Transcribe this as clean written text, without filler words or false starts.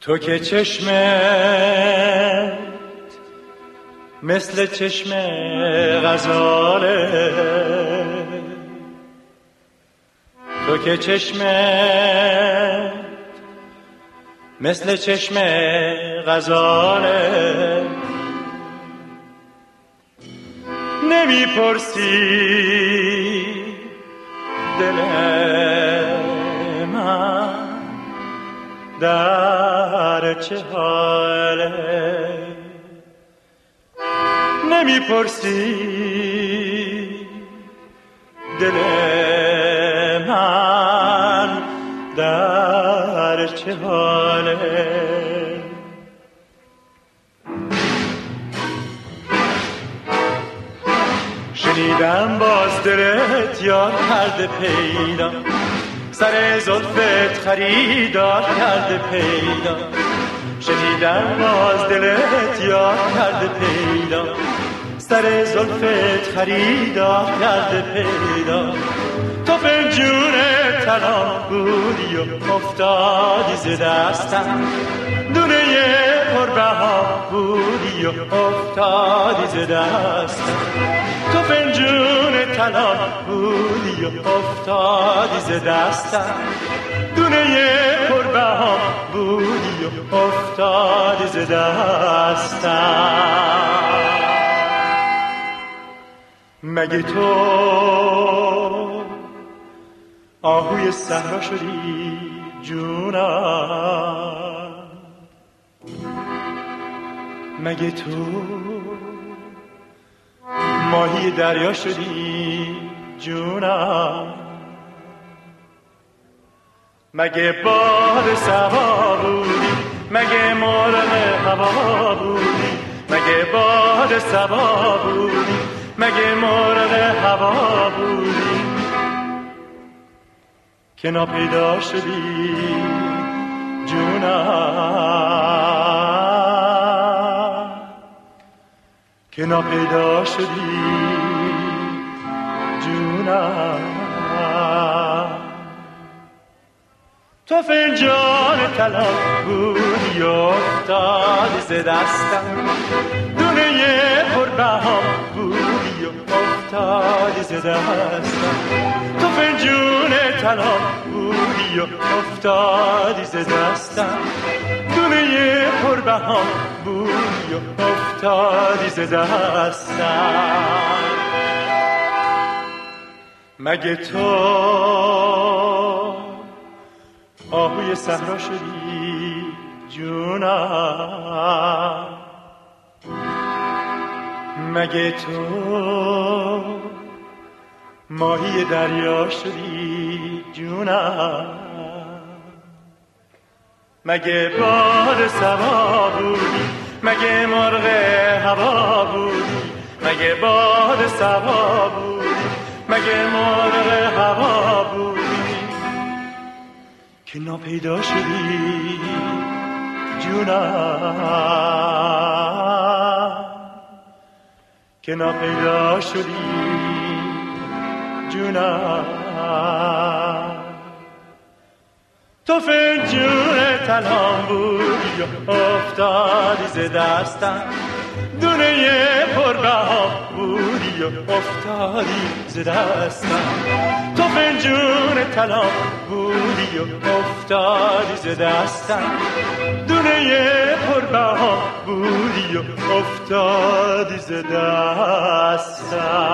تو که چشمت مثل چشم غزاله، تو که چشمت مثل چشم غزاله، نمیپرسی دل من در چه حاله، نمیپرسی دل من در چه حاله. شنیدم باز دلت یار کرده پیدا، سر زلفت خریدار کرده پیدا. شنیدم باز دلت یار کرده پیدا، سر زلفت خریدار کرده پیدا. تو فنجون طلا بودی و افتادی ز دستم، دونه پربها بودی و افتادی ز دستم. تو فنجون طلا بودی و افتادی ز دستم، دونه پربها بودی و افتادی ز دستم. مگه تو آهوی صحرا شدی جونم؟ مگه تو ماهی دریا شدی جونم؟ مگه باد صبا بودی؟ مگه مرغ هوا بودی؟ مگه باد صبا بودی؟ مگه مرغ هوا بودی که ناپیدا شدی جونم؟ که ناپیدا شدی جونم. تو فنجان طلا بودی و افتادی ز دستم، دونه پربها بودی و افتادی ز دستم. تو فنجون طلا بودی و افتادی ز دستم، دونه پربها بودی و افتادی ز دستم. مگه تو آهوی صحرا شدی جونم؟ مگه تو ماهی دریا شدی جونم؟ مگه باد صبا بودی؟ مگه مرغ هوا بودی؟ مگه باد صبا بودی؟ مگه مرغ هوا بودی که ناپیدا شدی جونم؟ که ناپیدا شدی جونم. تو فنجون طلا بودی و افتادی ز دستم، دونه پربها بودی و افتادی ز دستم. تو فنجون طلا بودی و افتادی ز دستم، دونه پربها بودی و افتادی ز دستم.